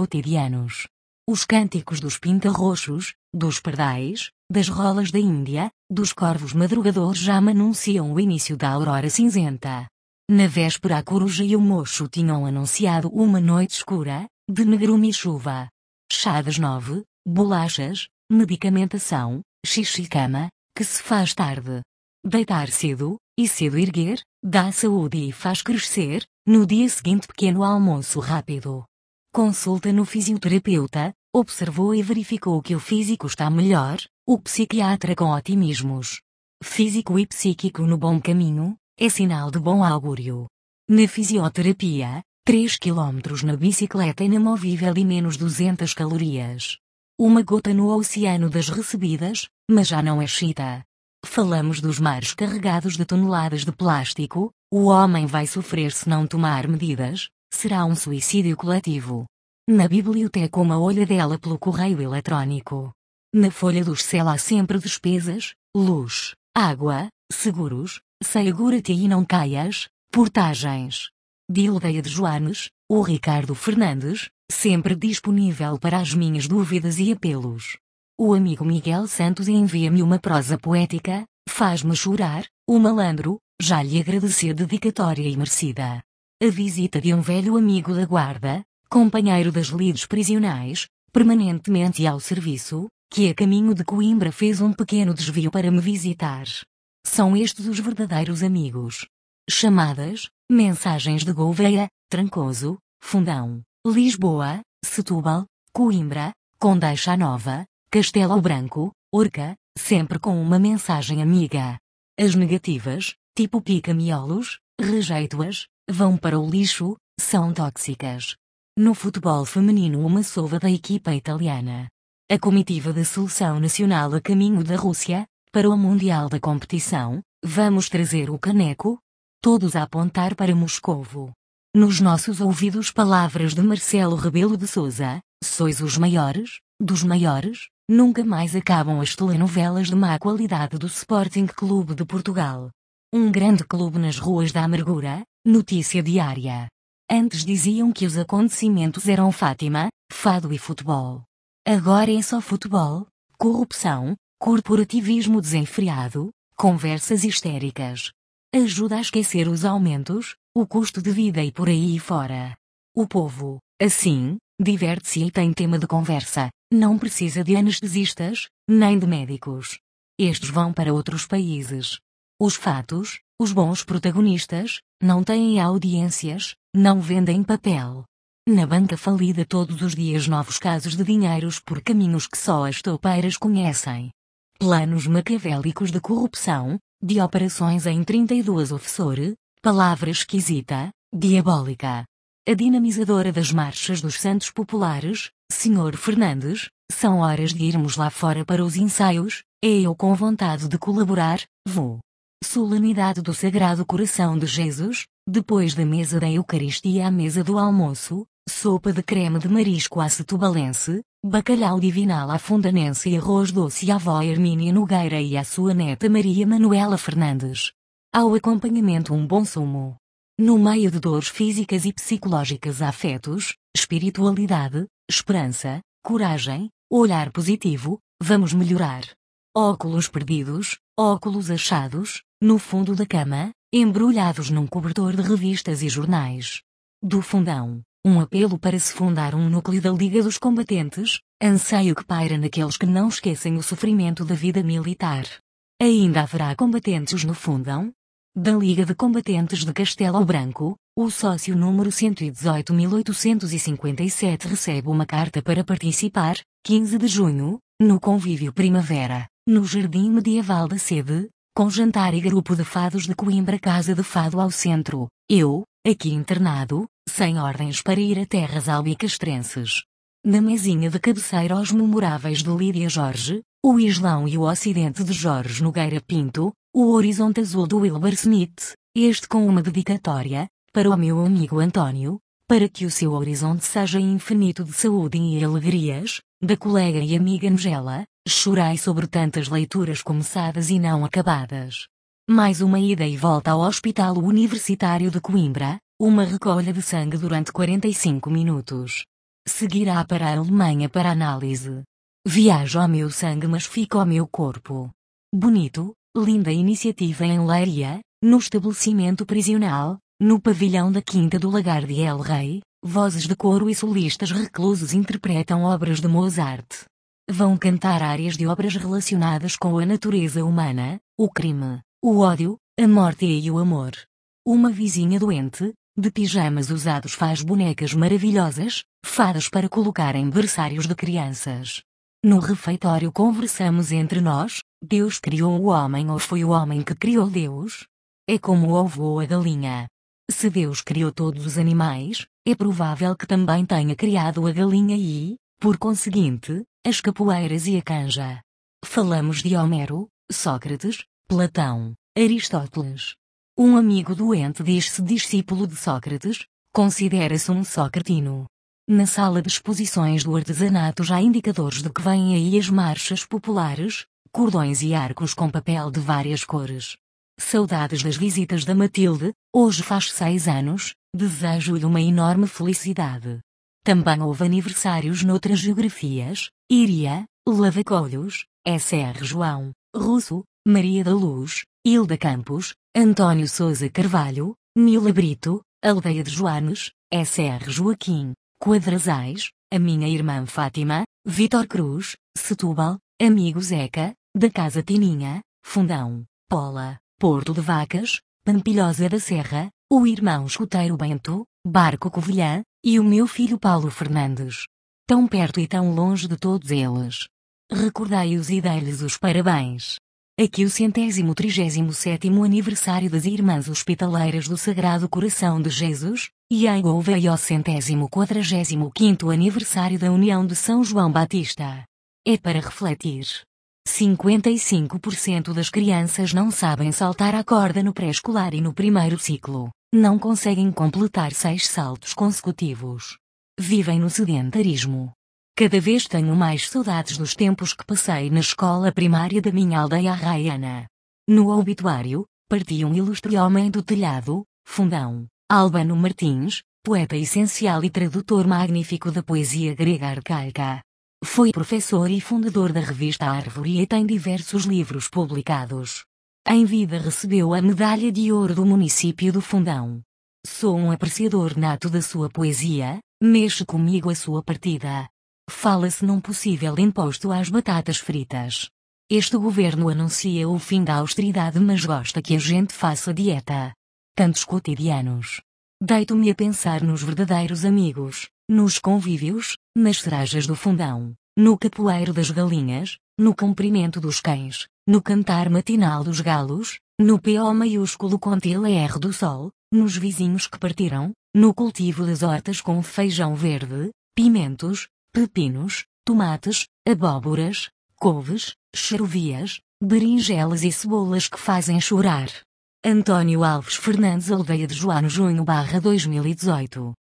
cotidianos. Os cânticos dos pinta-roxos, dos pardais, das rolas da Índia, dos corvos madrugadores já me anunciam o início da aurora cinzenta. Na véspera a coruja e o mocho tinham anunciado uma noite escura, de negrume e chuva. Chá das 9, bolachas, medicamentação, xixi-cama, que se faz tarde. Deitar cedo, e cedo erguer, dá saúde e faz crescer, no dia seguinte pequeno almoço rápido. Consulta no fisioterapeuta, observou e verificou que o físico está melhor, o psiquiatra com otimismos. Físico e psíquico no bom caminho, é sinal de bom augúrio. Na fisioterapia, 3 km na bicicleta inamovível e menos 200 calorias. Uma gota no oceano das recebidas, mas já não é chita. Falamos dos mares carregados de toneladas de plástico, o homem vai sofrer se não tomar medidas, será um suicídio coletivo. Na biblioteca uma olhadela pelo correio eletrónico. Na folha do Excel há sempre despesas, luz, água, seguros, segura-te e não caias, portagens. Dildeia de Joanes, o Ricardo Fernandes, sempre disponível para as minhas dúvidas e apelos. O amigo Miguel Santos envia-me uma prosa poética, faz-me chorar, o malandro, já lhe agradeci a dedicatória e merecida. A visita de um velho amigo da guarda, companheiro das lides prisionais, permanentemente ao serviço, que a caminho de Coimbra fez um pequeno desvio para me visitar. São estes os verdadeiros amigos. Chamadas, mensagens de Gouveia, Trancoso, Fundão, Lisboa, Setúbal, Coimbra, Condeixa Nova, Castelo Branco, Orca, sempre com uma mensagem amiga. As negativas, tipo pica-miolos, rejeito-as, vão para o lixo, são tóxicas. No futebol feminino uma sova da equipa italiana. A comitiva da seleção nacional a caminho da Rússia, para o Mundial da competição, vamos trazer o caneco? Todos a apontar para Moscovo. Nos nossos ouvidos palavras de Marcelo Rebelo de Sousa, sois os maiores, dos maiores, nunca mais acabam as telenovelas de má qualidade do Sporting Clube de Portugal. Um grande clube nas ruas da amargura, notícia diária. Antes diziam que os acontecimentos eram Fátima, fado e futebol. Agora é só futebol, corrupção, corporativismo desenfreado, conversas histéricas. Ajuda a esquecer os aumentos, o custo de vida e por aí fora. O povo, assim, diverte-se e tem tema de conversa, não precisa de anestesistas, nem de médicos. Estes vão para outros países. Os fatos, os bons protagonistas, não têm audiências, não vendem papel. Na banca falida todos os dias novos casos de dinheiros por caminhos que só as toupeiras conhecem. Planos maquiavélicos de corrupção, de operações em 32 offshore, palavra esquisita, diabólica. A dinamizadora das marchas dos Santos Populares, Sr. Fernandes, são horas de irmos lá fora para os ensaios, é eu com vontade de colaborar, vou. Solenidade do Sagrado Coração de Jesus, depois da mesa da Eucaristia à mesa do almoço, sopa de creme de marisco à setubalense, bacalhau divinal à fundanense e arroz doce à avó Hermínia Nogueira e à sua neta Maria Manuela Fernandes. Ao acompanhamento um bom sumo. No meio de dores físicas e psicológicas há afetos, espiritualidade, esperança, coragem, olhar positivo, vamos melhorar. Óculos perdidos, óculos achados, no fundo da cama, embrulhados num cobertor de revistas e jornais. Do Fundão, um apelo para se fundar um núcleo da Liga dos Combatentes, anseio que paira naqueles que não esquecem o sofrimento da vida militar. Ainda haverá combatentes no Fundão? Da Liga de Combatentes de Castelo Branco, o sócio número 118.857 recebe uma carta para participar, 15 de junho, no Convívio Primavera, no Jardim Medieval da Sede, com jantar e grupo de fados de Coimbra Casa de Fado ao centro, eu, aqui internado, sem ordens para ir a terras albicastrenses. Na mesinha de cabeceira os memoráveis de Lídia Jorge, o Islão e o Ocidente de Jorge Nogueira Pinto, o Horizonte Azul do Wilbur Smith, este com uma dedicatória, para o meu amigo António, para que o seu horizonte seja infinito de saúde e alegrias, da colega e amiga Angela, chorei sobre tantas leituras começadas e não acabadas. Mais uma ida e volta ao Hospital Universitário de Coimbra, uma recolha de sangue durante 45 minutos. Seguirá para a Alemanha para análise. Viaja ao meu sangue mas fica ao meu corpo. Bonito, linda iniciativa em Leiria, no estabelecimento prisional, no pavilhão da Quinta do Lagar de El Rei, vozes de coro e solistas reclusos interpretam obras de Mozart. Vão cantar áreas de obras relacionadas com a natureza humana, o crime, o ódio, a morte e o amor. Uma vizinha doente, de pijamas usados faz bonecas maravilhosas, fadas para colocar em berçários de crianças. No refeitório conversamos entre nós, Deus criou o homem ou foi o homem que criou Deus? É como o ovo ou a galinha. Se Deus criou todos os animais, é provável que também tenha criado a galinha e, por conseguinte, as capoeiras e a canja. Falamos de Homero, Sócrates, Platão, Aristóteles. Um amigo doente diz-se discípulo de Sócrates, considera-se um socratino. Na sala de exposições do artesanato já há indicadores de que vêm aí as marchas populares, cordões e arcos com papel de várias cores. Saudades das visitas da Matilde, hoje faz 6 anos, desejo-lhe uma enorme felicidade. Também houve aniversários noutras geografias, Iria, Lavacolhos, S.R. João, Russo, Maria da Luz, Hilda Campos, António Sousa Carvalho, Nila Brito, Aldeia de Joanes, S.R. Joaquim, Quadrasais, a minha irmã Fátima, Vítor Cruz, Setúbal, amigo Zeca, da Casa Tininha, Fundão, Pola, Porto de Vacas, Pampilhosa da Serra, o irmão escoteiro Bento, Barco Covilhã, e o meu filho Paulo Fernandes. Tão perto e tão longe de todos eles. Recordai-os e dei-lhes os parabéns. Aqui o 137º aniversário das Irmãs Hospitaleiras do Sagrado Coração de Jesus, e em Gouveia o 145º aniversário da União de São João Batista. É para refletir. 55% das crianças não sabem saltar a corda no pré-escolar e no primeiro ciclo, não conseguem completar 6 saltos consecutivos. Vivem no sedentarismo. Cada vez tenho mais saudades dos tempos que passei na escola primária da minha aldeia arraiana. No obituário, partia um ilustre homem do telhado, Fundão, Albano Martins, poeta essencial e tradutor magnífico da poesia grega arcaica. Foi professor e fundador da revista Árvore e tem diversos livros publicados. Em vida recebeu a Medalha de Ouro do município do Fundão. Sou um apreciador nato da sua poesia, mexe comigo a sua partida. Fala-se num possível imposto às batatas fritas. Este governo anuncia o fim da austeridade mas gosta que a gente faça dieta. Cantos cotidianos. Deito-me a pensar nos verdadeiros amigos, nos convívios, nas cerajas do Fundão, no capoeiro das galinhas, no comprimento dos cães, no cantar matinal dos galos, no PO maiúsculo com TLR do sol, nos vizinhos que partiram, no cultivo das hortas com feijão verde, pimentos, pepinos, tomates, abóboras, couves, cherovias, berinjelas e cebolas que fazem chorar. António Alves Fernandes, Aldeia de Joanes, junho/2018.